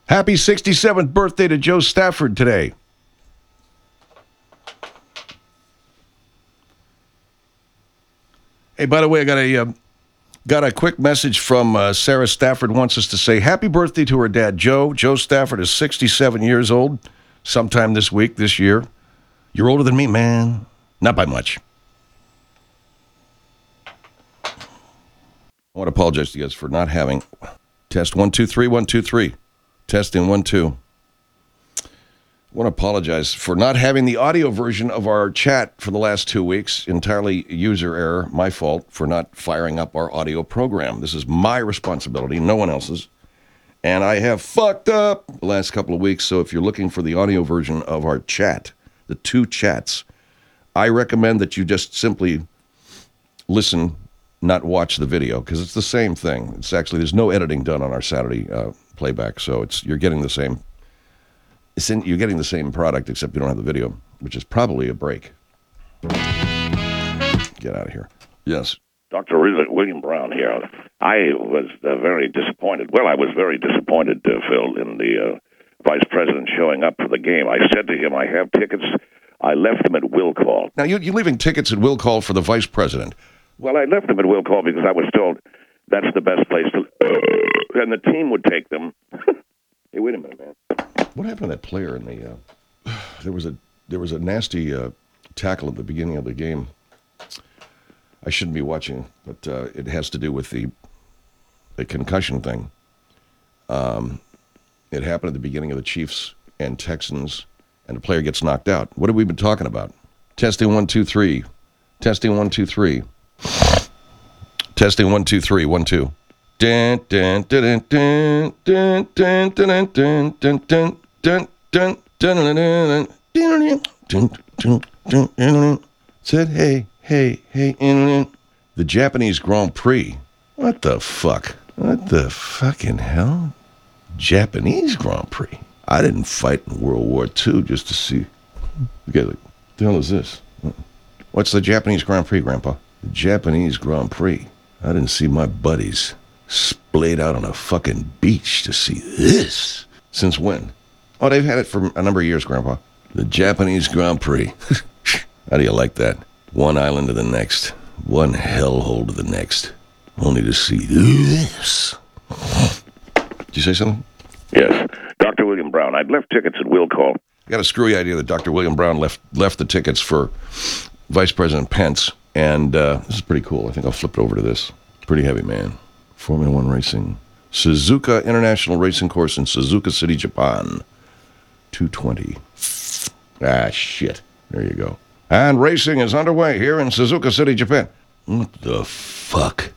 Happy 67th birthday to Joe Stafford today. Hey, by the way, I got a quick message from Sarah Stafford. Wants us to say happy birthday to her dad, Joe. Joe Stafford is 67 years old. Sometime this week, this year. You're older than me, man. Not by much. I want to apologize to you guys for not having test 1 2 3 1 2 3. Testing 1 2. I want to apologize for not having the audio version of our chat for the last 2 weeks. Entirely user error, my fault for not firing up our audio program. This is my responsibility, no one else's. And I have fucked up the last couple of weeks, so if you're looking for the audio version of our chat, the 2 chats, I recommend that you just simply listen, not watch the video, because it's the same thing. It's actually, there's no editing done on our Saturday playback, so you're getting the same. You're getting the same product, except you don't have the video, which is probably a break. Get out of here. Yes. Dr. William Brown here. I was very disappointed. Well, I was very disappointed, Phil, in the vice president showing up for the game. I said to him, I have tickets. I left them at will call. Now, you're leaving tickets at will call for the vice president. Well, I left them at will call because I was told that's the best place to... and the team would take them. Hey, wait a minute, man. What happened to that player in the... There was a nasty tackle at the beginning of the game. I shouldn't be watching, but it has to do with the concussion thing. It happened at the beginning of the Chiefs and Texans, and the player gets knocked out. What have we been talking about? Testing 1 2 3. Testing 1 2 3. Testing 1 2 3 1 2. Dun dun dun dun dun dun dun dun dun dun dun dun. Said hey. The Japanese Grand Prix. What the fuck? What the fucking hell? Japanese Grand Prix. I didn't fight in World War II just to see. Okay, what the hell is this? What's the Japanese Grand Prix, Grandpa? The Japanese Grand Prix. I didn't see my buddies splayed out on a fucking beach to see this. Since when? Oh, they've had it for a number of years, Grandpa. The Japanese Grand Prix. How do you like that? One island to the next, one hellhole to the next, only to see this. Did you say something? Yes. Dr. William Brown. I'd left tickets at will call. I got a screwy idea that Dr. William Brown left the tickets for Vice President Pence, and this is pretty cool. I think I'll flip it over to this. Pretty heavy, man. Formula One racing. Suzuka International Racing Course in Suzuka City, Japan. 220. Ah, shit. There you go. And racing is underway here in Suzuka City, Japan. What the fuck?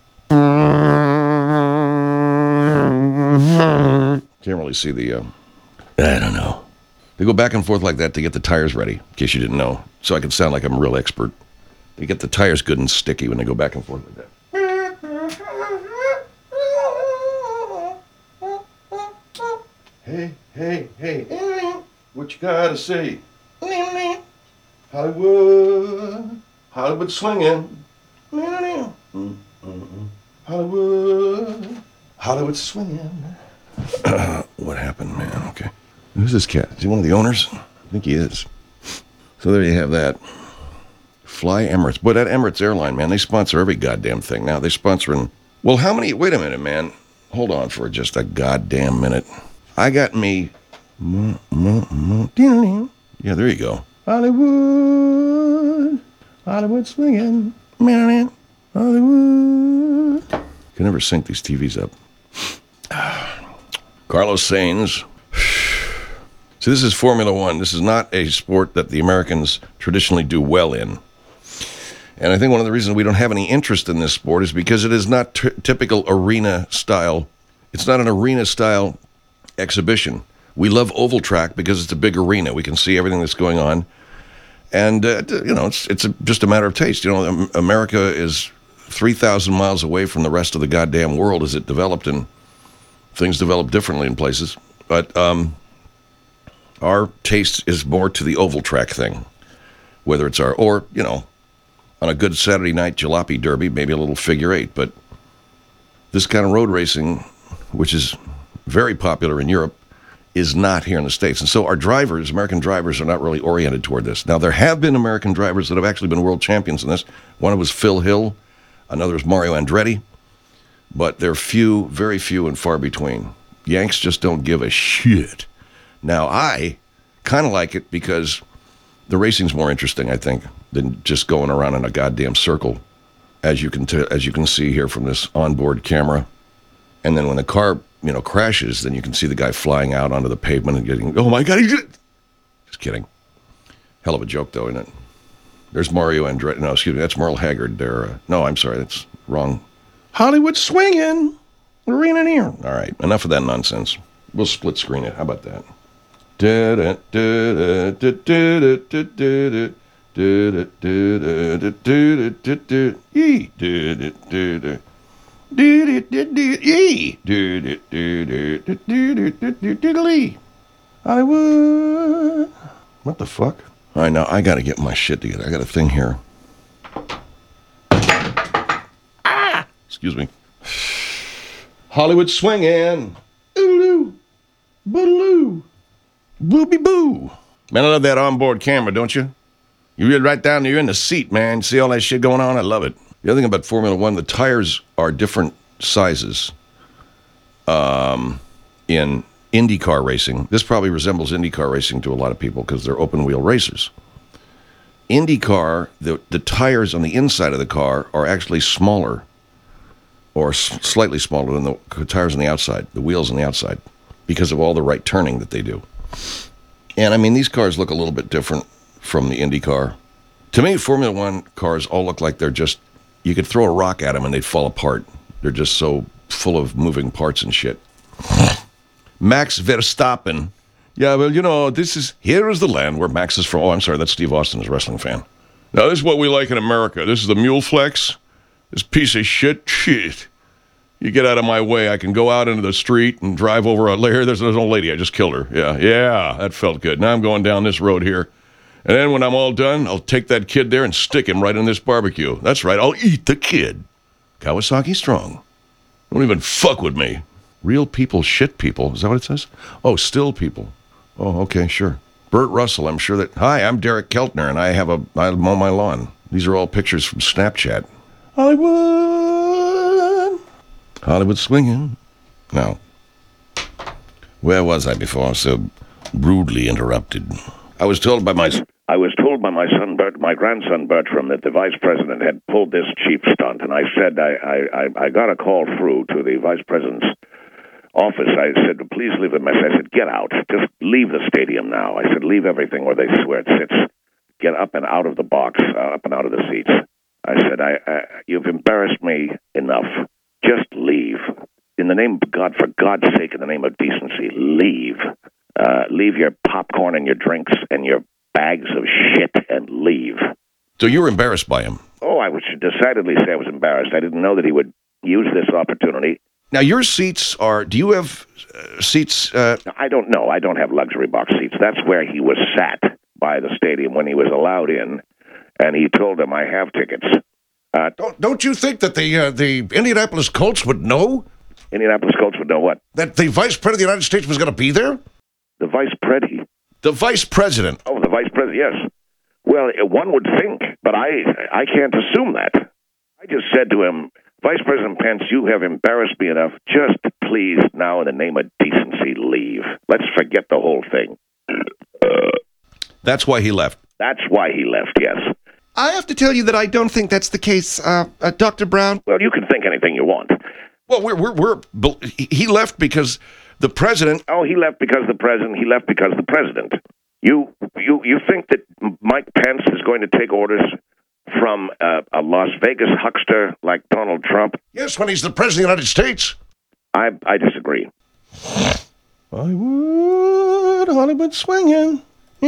Can't really see the, I don't know. They go back and forth like that to get the tires ready, in case you didn't know. So I can sound like I'm a real expert. They get the tires good and sticky when they go back and forth like that. Hey. What you gotta say? Hollywood swinging. Hollywood swinging. What happened, man? Okay. Who's this cat? Is he one of the owners? I think he is. So there you have that. Fly Emirates. Boy, that Emirates airline, man, they sponsor every goddamn thing now. They're sponsoring... Well, how many... Wait a minute, man. Hold on for just a goddamn minute. I got me... Yeah, there you go. Hollywood swinging, Hollywood. Can never sync these TVs up. Carlos Sainz. So this is Formula One. This is not a sport that the Americans traditionally do well in. And I think one of the reasons we don't have any interest in this sport is because it is not typical arena style. It's not an arena style exhibition. We love oval track because it's a big arena. We can see everything that's going on. And, it's just a matter of taste. America is 3,000 miles away from the rest of the goddamn world as it developed, and things develop differently in places. But our taste is more to the oval track thing, whether it's on a good Saturday night jalopy derby, maybe a little figure eight. But this kind of road racing, which is very popular in Europe, is not here in the States. And so our drivers, American drivers, are not really oriented toward this. Now, there have been American drivers that have actually been world champions in this. One was Phil Hill. Another is Mario Andretti. But they're few, very few and far between. Yanks just don't give a shit. Now, I kind of like it because the racing's more interesting, I think, than just going around in a goddamn circle, as you can see here from this onboard camera. And then when the car, crashes, then you can see the guy flying out onto the pavement and getting, oh my God, he did it. Just kidding. Hell of a joke, though, isn't it? There's Mario Andretti. No, excuse me, that's Merle Haggard there. No, I'm sorry, that's wrong. Hollywood swinging. Arena near. All right, enough of that nonsense. We'll split screen it. How about that? Hollywood. What the fuck? All right, now I got to get my shit together. I got a thing here. Excuse me. Hollywood swinging. Oodaloo. Boodaloo. Booby boo. Man, I love that onboard camera, don't you? You get right down there, you're in the seat, man. See all that shit going on? I love it. The other thing about Formula One, the tires are different sizes in IndyCar racing. This probably resembles IndyCar racing to a lot of people because they're open-wheel racers. IndyCar, the tires on the inside of the car are actually smaller or slightly smaller than the tires on the outside, the wheels on the outside, because of all the right turning that they do. And, I mean, these cars look a little bit different from the IndyCar. To me, Formula One cars all look like they're just, you could throw a rock at them and they'd fall apart. They're just so full of moving parts and shit. Max Verstappen. Yeah, well, here is the land where Max is from. Oh, I'm sorry, that's Steve Austin, a wrestling fan. Now, this is what we like in America. This is the mule flex. This piece of shit. You get out of my way. I can go out into the street and drive over a layer. There's an old lady. I just killed her. Yeah, that felt good. Now I'm going down this road here. And then when I'm all done, I'll take that kid there and stick him right in this barbecue. That's right. I'll eat the kid. Kawasaki strong. Don't even fuck with me. Real people, shit people. Is that what it says? Oh, still people. Oh, okay, sure. Burt Russell, I'm sure that... Hi, I'm Derek Keltner, and I mow my lawn. These are all pictures from Snapchat. Hollywood swinging. Now, where was I before I was so rudely interrupted? I was told by my son Bert, my grandson Bertram, that the vice president had pulled this cheap stunt, and I said I got a call through to the vice president's office. I said, please leave a message. I said, get out. Just leave the stadium now. I said, leave everything where it sits. Get up and out of the box, up and out of the seats. I said, you've embarrassed me enough. Just leave. In the name of God, for God's sake, in the name of decency, leave. Leave your popcorn and your drinks and your bags of shit and leave. So you were embarrassed by him? Oh, I would decidedly say I was embarrassed. I didn't know that he would use this opportunity. Now, your seats do you have seats? I don't know. I don't have luxury box seats. That's where he was sat by the stadium when he was allowed in, and he told them, I have tickets. Don't you think that the Indianapolis Colts would know? Indianapolis Colts would know what? That the Vice President of the United States was going to be there? The Vice President? The Vice President. Oh, the Vice President, yes. Well, one would think, but I can't assume that. I just said to him, Vice President Pence, you have embarrassed me enough. Just please, now in the name of decency, leave. Let's forget the whole thing. That's why he left. That's why he left, yes. I have to tell you that I don't think that's the case, Dr. Brown. Well, you can think anything you want. Well, he left because the president... Oh, he left because the president. He left because the president. You think that Mike Pence is going to take orders from a Las Vegas huckster like Donald Trump? Yes, when he's the president of the United States. I disagree. Hollywood swinging.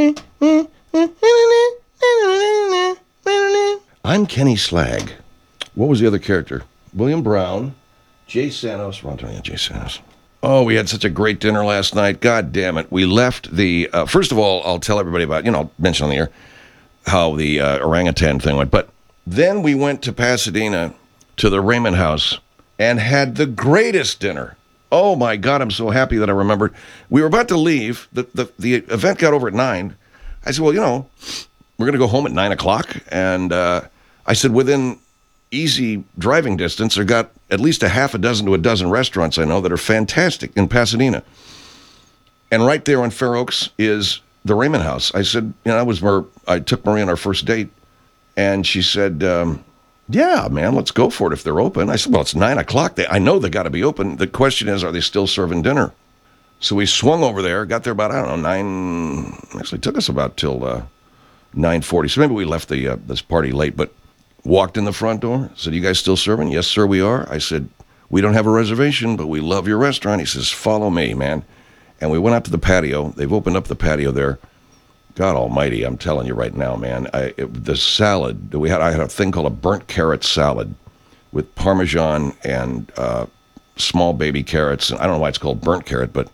I'm Kenny Slag. What was the other character? William Brown, Jay Santos. Jay Santos. Oh, we had such a great dinner last night. God damn it. We left the... first of all, I'll tell everybody about... I'll mention on the air how the orangutan thing went. But then we went to Pasadena to the Raymond House and had the greatest dinner. Oh my God, I'm so happy that I remembered. We were about to leave. The event got over at 9. I said, well, we're going to go home at 9 o'clock. And I said, within easy driving distance, I got at least a half a dozen to a dozen restaurants I know that are fantastic in Pasadena. And right there on Fair Oaks is the Raymond House. I said, I took Marie on our first date, and she said, yeah, man, let's go for it if they're open. I said, well, it's 9 o'clock. I know they got to be open. The question is, are they still serving dinner? So we swung over there, got there about, 9, actually took us about till 9:40. So maybe we left this party late, but walked in the front door, said, you guys still serving? Yes, sir, we are. I said, we don't have a reservation, but we love your restaurant. He says, follow me, man. And we went out to the patio. They've opened up the patio there. God almighty, I'm telling you right now, man. The salad, I had a thing called a burnt carrot salad with Parmesan and small baby carrots. And I don't know why it's called burnt carrot, but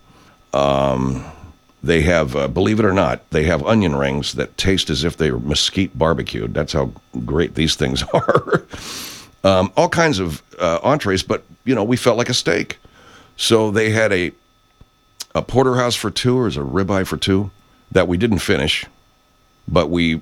they have, believe it or not, they have onion rings that taste as if they were mesquite barbecued. That's how great these things are. All kinds of entrees, but, we felt like a steak. So they had a porterhouse for two, or is a ribeye for two, that we didn't finish, but we,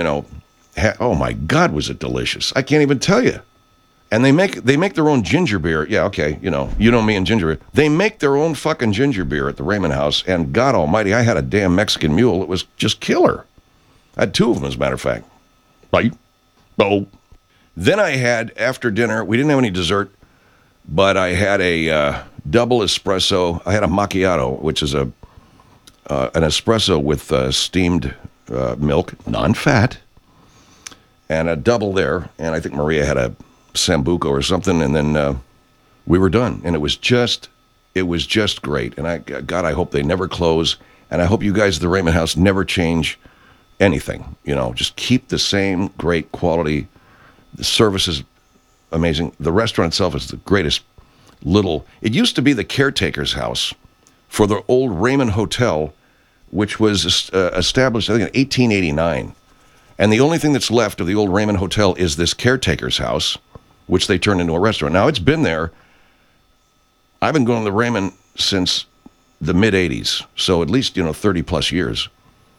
oh my God, was it delicious. I can't even tell you. And they make their own ginger beer. Yeah, okay, you know me and ginger beer. They make their own fucking ginger beer at the Raymond House, and God almighty, I had a damn Mexican mule. It was just killer. I had 2 of them, as a matter of fact. Right? Oh. Then I had, after dinner, we didn't have any dessert, but I had a double espresso. I had a macchiato, which is an espresso with steamed milk, non-fat, and a double there. And I think Maria had a Sambuco or something, and then we were done. And it was just great. And God, I hope they never close. And I hope you guys at the Raymond House never change anything. Just keep the same great quality. The service is amazing. The restaurant itself is the greatest it used to be the caretaker's house for the old Raymond Hotel, which was established, I think, in 1889. And the only thing that's left of the old Raymond Hotel is this caretaker's house, which they turned into a restaurant. Now, it's been there. I've been going to the Raymond since the mid-'80s, so at least, 30-plus years.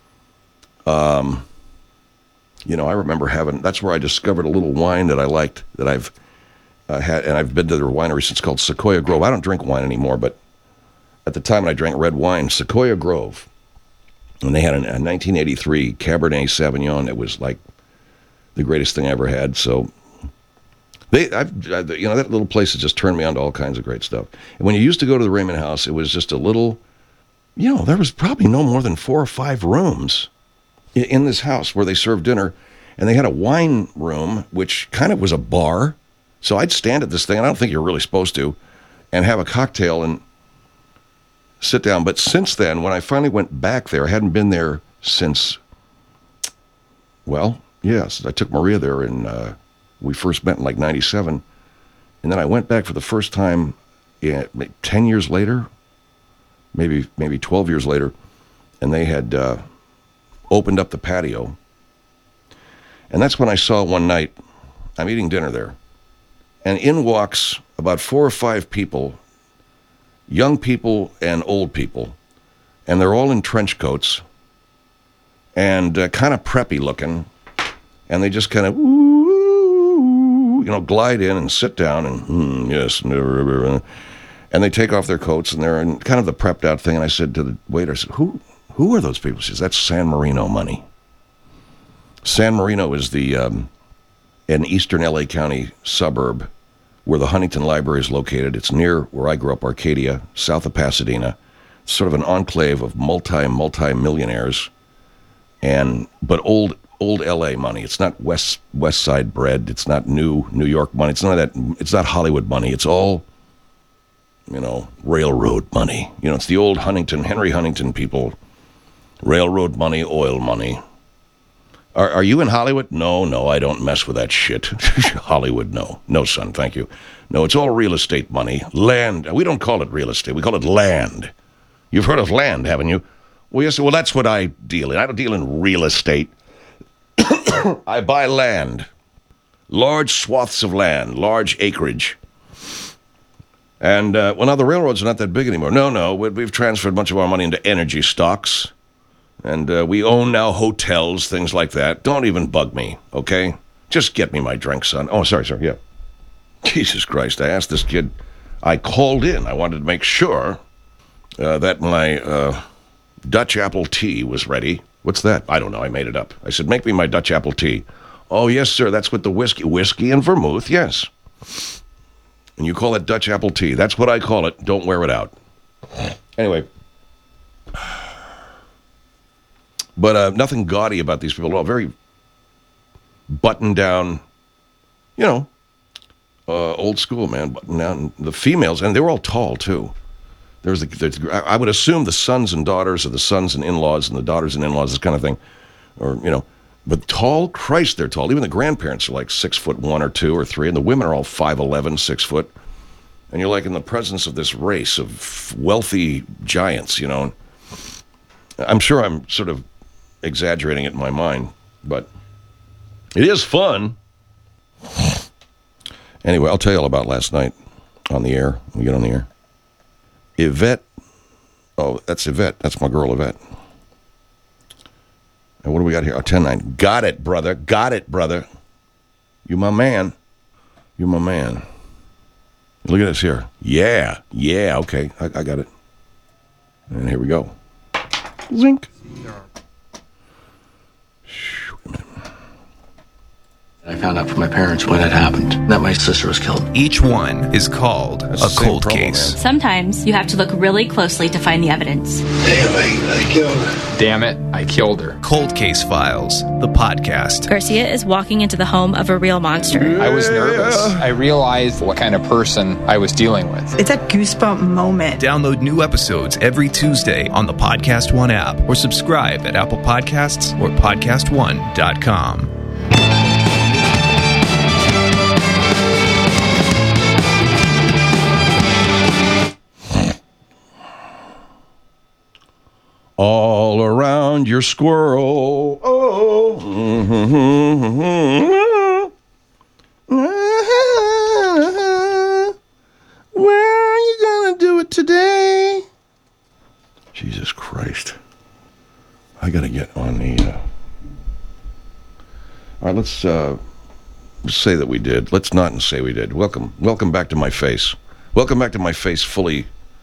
I remember that's where I discovered a little wine that I liked, that I've had, and I've been to their winery since, called Sequoia Grove. I don't drink wine anymore, but at the time when I drank red wine, Sequoia Grove, and they had a 1983 Cabernet Sauvignon that was like the greatest thing I ever had. So that little place has just turned me on to all kinds of great stuff. And when you used to go to the Raymond House, it was just a little, there was probably no more than 4 or 5 rooms in this house where they served dinner, and they had a wine room, which kind of was a bar. So I'd stand at this thing, and I don't think you're really supposed to, and have a cocktail and sit down. But since then, when I finally went back there, I hadn't been there since, yes, I took Maria there, and we first met in like 97. And then I went back for the first time 10 years later, maybe 12 years later, and they had opened up the patio. And that's when I saw one night, I'm eating dinner there, and in walks about 4 or 5 people, young people and old people, and they're all in trench coats and kind of preppy looking, and they just kind of glide in and sit down and yes, and they take off their coats, and they're in kind of the prepped out thing. And I said to the waiter, I said, who are those people? She says, that's San Marino money. San Marino is an eastern LA County suburb where the Huntington Library is located. It's near where I grew up, Arcadia, south of Pasadena. It's sort of an enclave of multi-millionaires, but old LA money. It's not West Side bread. It's not New York money. It's not Hollywood money. It's all, railroad money. It's the old Henry Huntington people. Railroad money, oil money. Are you in Hollywood? No, I don't mess with that shit. Hollywood, no. No, son, thank you. No, it's all real estate money. Land. We don't call it real estate. We call it land. You've heard of land, haven't you? Well, yes, well, that's what I deal in. I don't deal in real estate. I buy land. Large swaths of land, large acreage. And, well, now the railroads are not that big anymore. No, we've transferred a bunch of our money into energy stocks. And we own now hotels, things like that. Don't even bug me, okay? Just get me my drink, son. Oh, sorry, yeah. Jesus Christ, I asked this kid. I called in. I wanted to make sure that my Dutch apple tea was ready. What's that? I don't know. I made it up. I said, make me my Dutch apple tea. Oh, yes, sir. That's with the whiskey. Whiskey and vermouth, yes. And you call it Dutch apple tea. That's what I call it. Don't wear it out. Anyway. But nothing gaudy about these people at all. Very buttoned down, old school, man. Buttoned down. The females, and they were all tall, too. I would assume the sons and daughters are the sons and in-laws and the daughters and in-laws, this kind of thing. But tall, Christ, they're tall. Even the grandparents are like 6'1" or 2 or 3, and the women are all 5'11", 6 foot. And you're like in the presence of this race of wealthy giants, I'm sure I'm sort of exaggerating it in my mind, but it is fun. Anyway, I'll tell you all about last night on the air. We get on the air. Yvette. Oh, that's Yvette. That's my girl, Yvette. And what do we got here? Oh, 10-9. Got it, brother. Got it, brother. You my man. You my man. Look at this here. Yeah. Okay. I got it. And here we go. Zink. I found out from my parents what had happened, that my sister was killed. Each one is called a cold case. Man. Sometimes you have to look really closely to find the evidence. Damn, I killed her. Damn it, I killed her. Cold Case Files, the podcast. Garcia is walking into the home of a real monster. I was nervous. I realized what kind of person I was dealing with. It's a goosebump moment. Download new episodes every Tuesday on the Podcast One app or subscribe at Apple Podcasts or PodcastOne.com. All around your squirrel. Oh. Where are you going to do it today? Jesus Christ. I got to get on the... All right, let's say that we did. Let's not say we did. Welcome back to my face. Welcome back to my face fully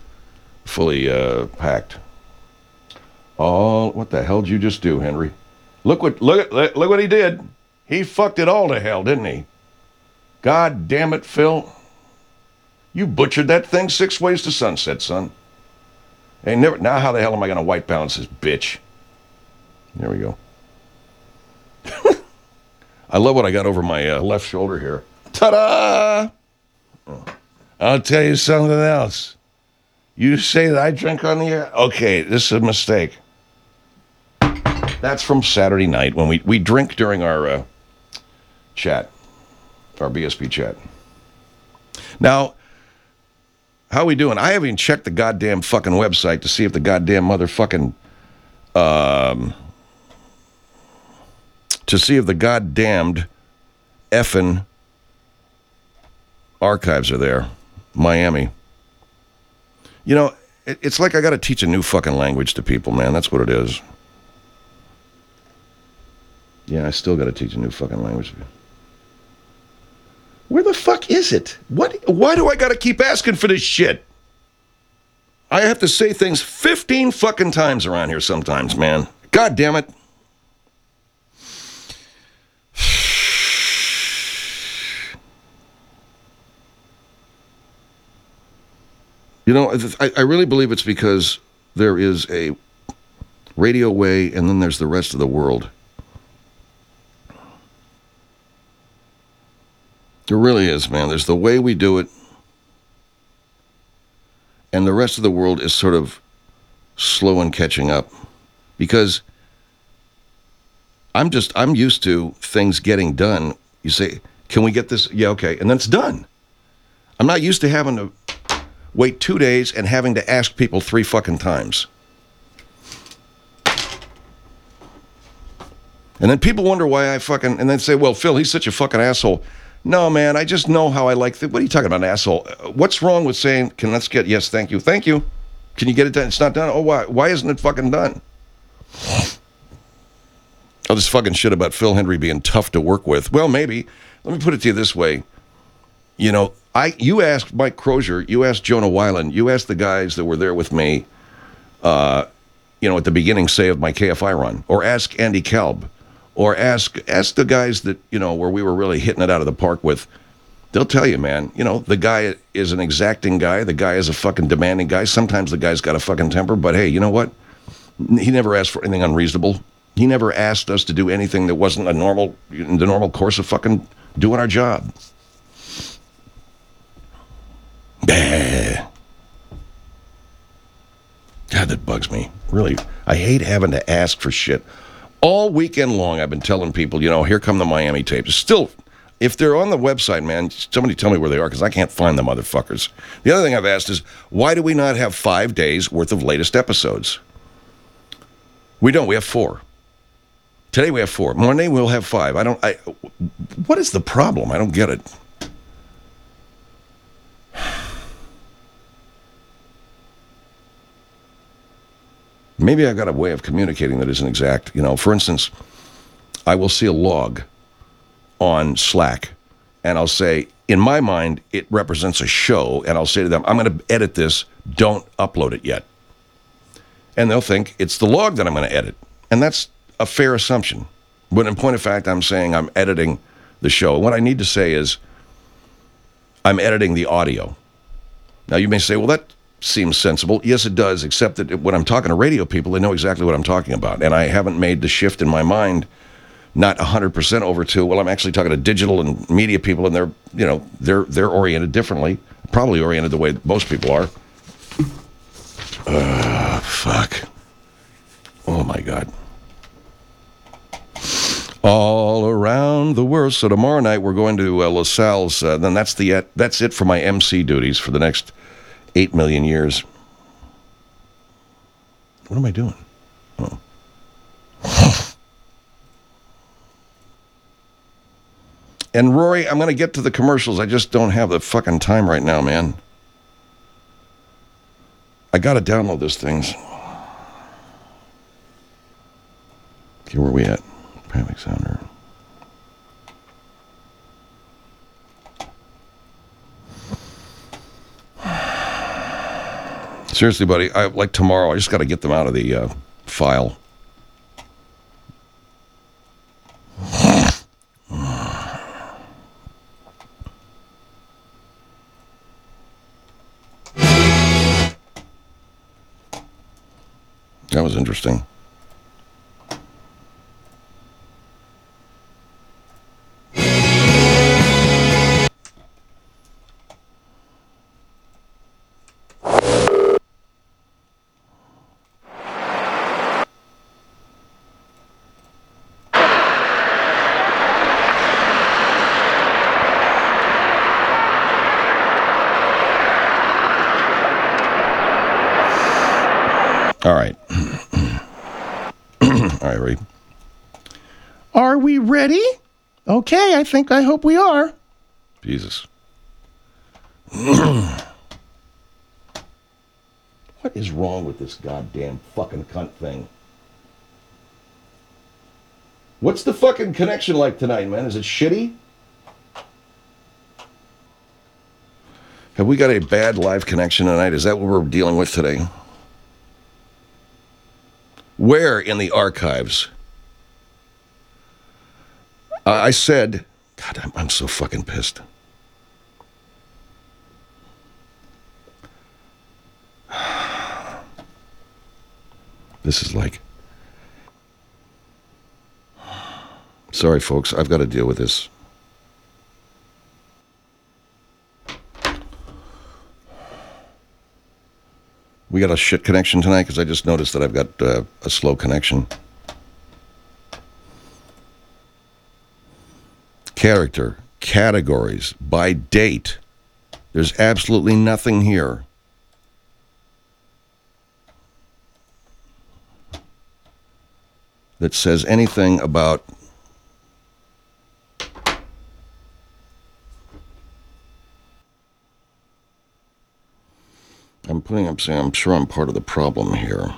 packed. Oh, what the hell did you just do, Henry? Look what he did. He fucked it all to hell, didn't he? God damn it, Phil. You butchered that thing 6 ways to sunset, son. Now how the hell am I going to white balance this bitch? There we go. I love what I got over my left shoulder here. Ta-da! Oh. I'll tell you something else. You say that I drink on the air? Okay, this is a mistake. That's from Saturday night when we drink during our chat, our BSP chat. Now, how are we doing? I haven't even checked the goddamn fucking website to see if the goddamn motherfucking, to see if the goddamned effing archives are there. Miami. It's like I got to teach a new fucking language to people, man. That's what it is. Yeah, I still got to teach a new fucking language. Where the fuck is it? Why do I got to keep asking for this shit? I have to say things 15 fucking times around here sometimes, man. God damn it. I really believe it's because there is a radio way and then there's the rest of the world. There really is, man. There's the way we do it, and the rest of the world is sort of slow in catching up. Because I'm used to things getting done. You say, can we get this? Yeah, okay. And then it's done. I'm not used to having to wait 2 days and having to ask people 3 fucking times. And then people wonder why I fucking, and then say, well, Phil, he's such a fucking asshole. No, man, I just know how I like what are you talking about, an asshole? What's wrong with saying, let's get, yes, thank you. Thank you. Can you get it done? It's not done. Oh, why? Why isn't it fucking done? Oh, this fucking shit about Phil Hendry being tough to work with. Well, maybe. Let me put it to you this way. You know, you asked Mike Crozier, you asked Jonah Weiland, you asked the guys that were there with me, at the beginning, say, of my KFI run, or ask Andy Kalb, or ask the guys that, where we were really hitting it out of the park with. They'll tell you, man, the guy is an exacting guy. The guy is a fucking demanding guy. Sometimes the guy's got a fucking temper, but hey, you know what? He never asked for anything unreasonable. He never asked us to do anything that wasn't the normal course of fucking doing our job. Bah. God, that bugs me. Really, I hate having to ask for shit. All weekend long, I've been telling people, here come the Miami tapes. Still, if they're on the website, man, somebody tell me where they are, because I can't find the motherfuckers. The other thing I've asked is, why do we not have 5 days worth of latest episodes? We don't. We have 4. Today we have 4. Monday we'll have 5. What is the problem? I don't get it. Maybe I've got a way of communicating that isn't exact. For instance, I will see a log on Slack, and I'll say, in my mind, it represents a show, and I'll say to them, I'm going to edit this, don't upload it yet. And they'll think it's the log that I'm going to edit. And that's a fair assumption. But in point of fact, I'm saying I'm editing the show. What I need to say is, I'm editing the audio. Now, you may say, well, that seems sensible. Yes, it does, except that when I'm talking to radio people, they know exactly what I'm talking about. And I haven't made the shift in my mind, not 100% over to, well, I'm actually talking to digital and media people, and they're oriented differently, probably oriented the way most people are. Fuck. Oh, my God. All around the world. So tomorrow night we're going to LaSalle's. Then that's it for my MC duties for the next 8 million years. What am I doing? Oh. And Rory, I'm going to get to the commercials. I just don't have the fucking time right now, man. I got to download those things. Okay, where are we at? Panic Sounder. Seriously, buddy, like tomorrow, I just got to get them out of the file. That was interesting. All right. All right, ready? Are we ready? Okay, I hope we are. Jesus. What is wrong with this goddamn fucking cunt thing? What's the fucking connection like tonight, man? Is it shitty? Have we got a bad live connection tonight? Is that what we're dealing with today? Where in the archives? I said, God, I'm so fucking pissed. This is like... Sorry, folks, I've got to deal with this. We got a shit connection tonight because I just noticed that I've got a slow connection. Character, categories, by date. There's absolutely nothing here. That says anything about I'm saying I'm sure I'm part of the problem here.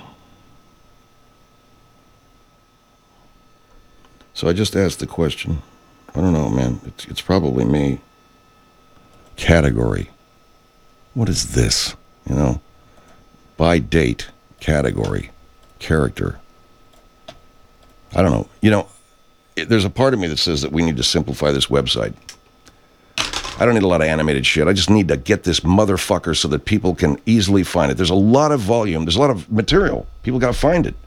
So I just asked the question. I don't know, man. It's probably me. Category. What is this? You know? By date, category, character. I don't know. You know, there's a part of me that says that we need to simplify this website. I don't need a lot of animated shit. I just need to get this motherfucker so that people can easily find it. There's a lot of volume. There's a lot of material. People got to find it.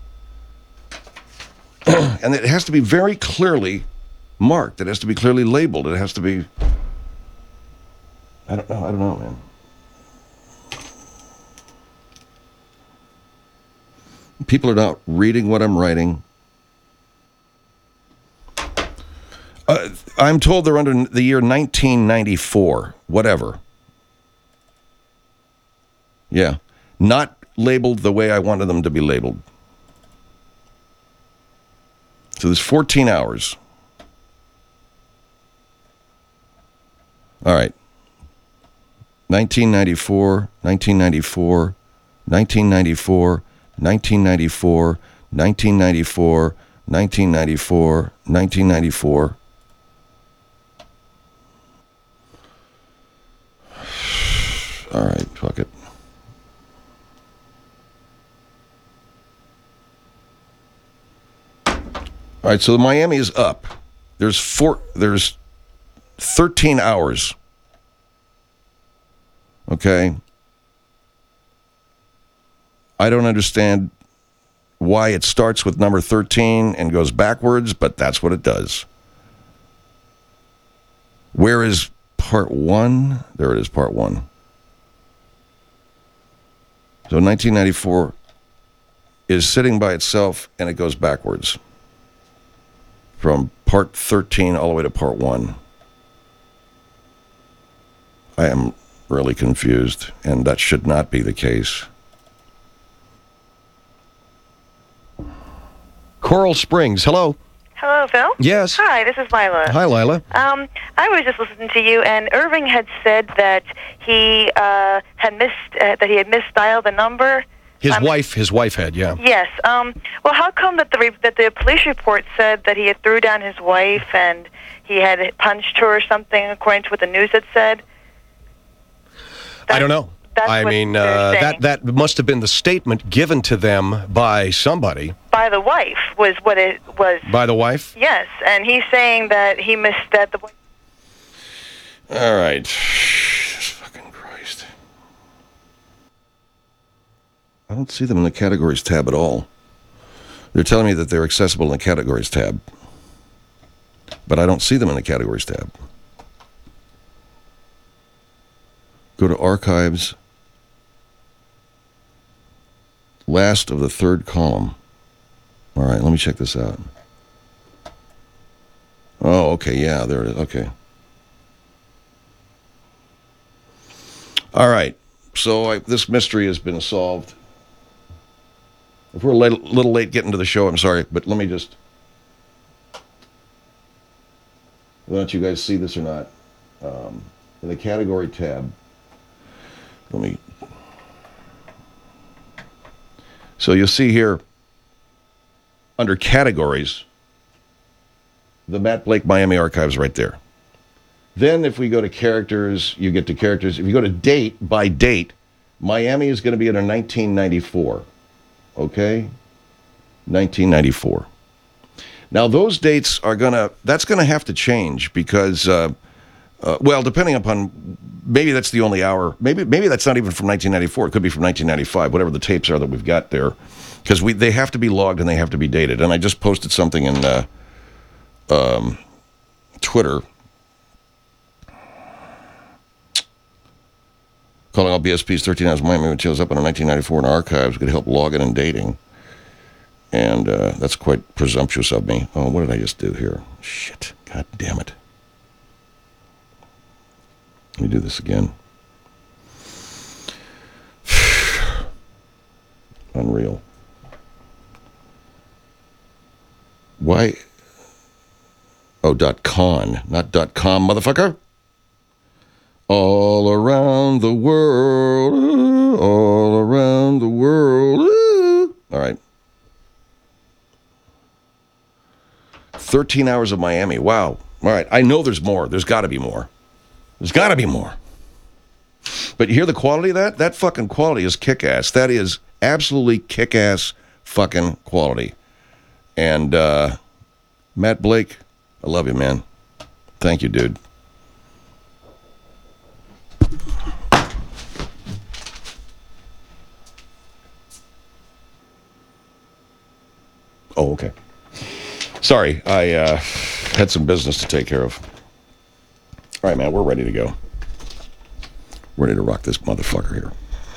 And it has to be very clearly marked. It has to be clearly labeled. It has to be... I don't know, man. People are not reading what I'm writing. I'm told they're under the year 1994, whatever. Yeah. Not labeled the way I wanted them to be labeled. So there's 14 hours. All right. 1994, 1994, 1994, 1994, 1994, 1994, 1994. All right, fuck it. All right, so the Miami is up. There's 13 hours. Okay. I don't understand why it starts with number 13 and goes backwards, but that's what it does. Where is part 1? There it is, part 1. So 1994 is sitting by itself, and it goes backwards from part 13 all the way to part 1. I am really confused, and that should not be the case. Coral Springs, hello. Hello, Phil? Yes. Hi, this is Lila. Hi, Lila. I was just listening to you, and Irving had said that he had misdialed the number. His wife had, yeah. Yes. Well, how come that the police report said that he had threw down his wife and he had punched her or something, according to what the news had said? I don't know. I mean, that must have been the statement given to them by somebody. By the wife was what it was. By the wife? Yes, and he's saying that he missed that the wife. All right. Jesus fucking Christ. I don't see them in the categories tab at all. They're telling me that they're accessible in the categories tab. But I don't see them in the categories tab. Go to archives. Last of the third column. All right, let me check this out. Oh, okay, yeah, there it is. Okay. All right, so this mystery has been solved. If we're a little late getting to the show, I'm sorry, but let me just... I don't know if you guys see this or not. In the category tab, let me... So you'll see here, under categories, the Matt Blake Miami Archives right there. Then if we go to characters, you get to characters. If you go to date, by date, Miami is going to be under 1994. Okay? 1994. Now those dates are that's going to have to change because, well, depending upon, maybe that's the only hour. Maybe that's not even from 1994. It could be from 1995, whatever the tapes are that we've got there. Because they have to be logged and they have to be dated. And I just posted something in Twitter calling all BSP's 13 Hours Miami materials up under 1994 in archives could help logging and dating. And that's quite presumptuous of me. Oh, what did I just do here? Shit. God damn it. Let me do this again. Unreal. Why? Oh, .con, not .com, motherfucker. All around the world, all around the world. All right. 13 hours of Miami. Wow. All right. I know there's more. There's got to be more. There's got to be more. But you hear the quality of that? That fucking quality is kick-ass. That is absolutely kick-ass fucking quality. And Matt Blake, I love you, man. Thank you, dude. Oh, okay. Sorry, I had some business to take care of. All right, man, we're ready to go. Ready to rock this motherfucker here.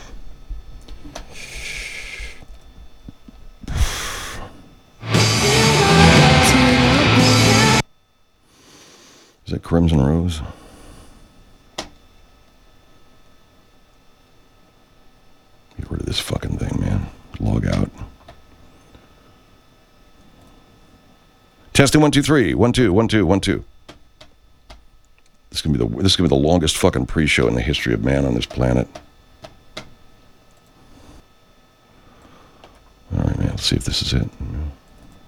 Is that Crimson Rose? Get rid of this fucking thing, man. Log out. Testing 1 2 3 1 2 1 2 1 2. This is gonna be the longest fucking pre-show in the history of man on this planet. All right, man. Let's see if this is it.